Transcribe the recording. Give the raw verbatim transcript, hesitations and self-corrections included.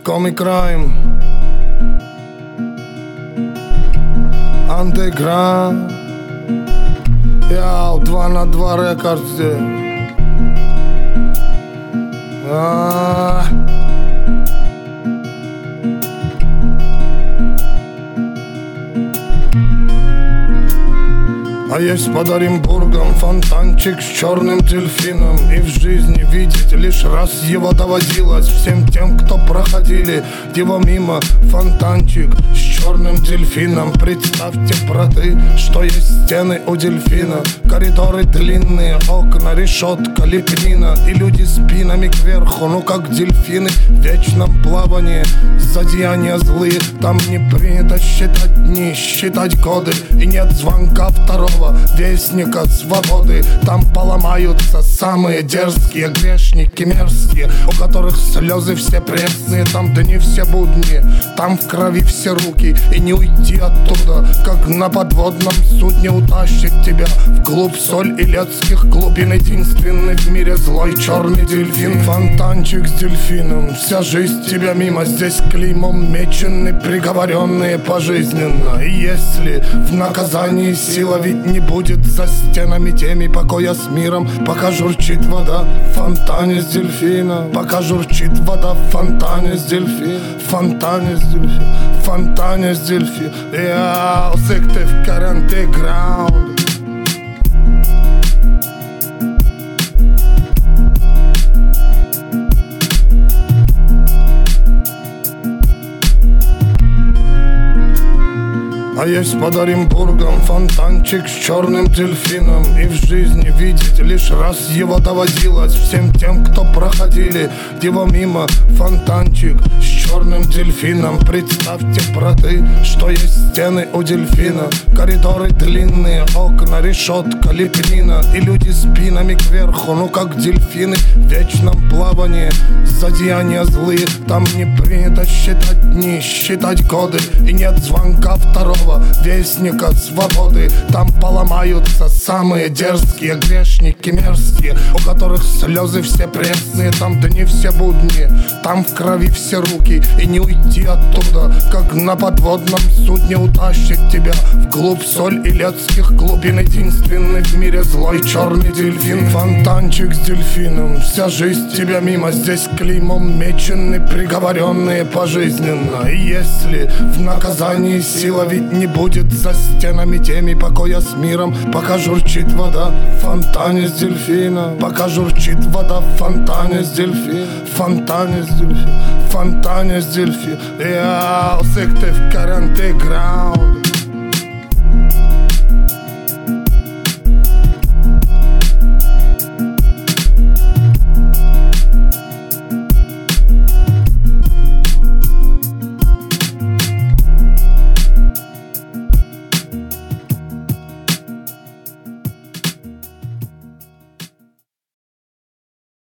Comic Crime, Underground, я два на два рекордсе. А-а-а. А есть под Оренбургом фонтанчик с черным дельфином, и в жизни видеть лишь раз его доводилось всем тем, кто проходили его мимо. Фонтанчик с черным дельфином. Представьте, браты, что есть стены у дельфина, коридоры длинные, окна, решетка, лепнина, и люди спинами кверху, ну как дельфины в вечном плавании. Зодеяния злые, там не принято считать дни, считать годы, и нет звонка второго вестника свободы. Там поломаются самые дерзкие грешники мерзкие, у которых слезы все пресные. Там дни все будни, там в крови все руки, и не уйти оттуда, как на подводном судне утащит тебя вглубь соль илецких глубин. Единственный в мире злой черный дельфин. Фонтанчик с дельфином, вся жизнь тебя мимо. Здесь клеймом мечены приговоренные пожизненно. И если в наказании сила ведь не будет за стенами теми покоя с миром, пока журчит вода в фонтане с дельфина, пока журчит вода в фонтане с дельфина, в фонтане с дельфина, в фонтане с дельфина. Я усыктив каранти граунд. А есть под Оренбургом фонтанчик с черным дельфином, и в жизни видеть лишь раз его доводилось всем тем, кто проходили его мимо. Фонтанчик с черным дельфином. Представьте, браты, что есть стены у дельфина, коридоры длинные, окна, решетка, лепнина, и люди спинами кверху, ну как дельфины в вечном плавании. Зодеяния злые, там не принято считать дни, считать годы, и нет звонка второго вестника свободы. Там поломаются самые дерзкие грешники мерзкие, у которых слезы все пресные. Там дни все будни, там в крови все руки, и не уйти оттуда, как на подводном судне утащит тебя вглубь соль илецких глубин. Единственный в мире злой черный дельфин. Фонтанчик с дельфином, вся жизнь тебя мимо. Здесь клеймом мечены приговоренные пожизненно. И если в наказании сила ведь не будет за стенами теми покоя с миром, пока журчит вода в фонтане с дельфина, пока журчит вода в фонтане с дельфина, в фонтане с дельфина, в фонтане с дельфина. Я усыктив каранти граунд.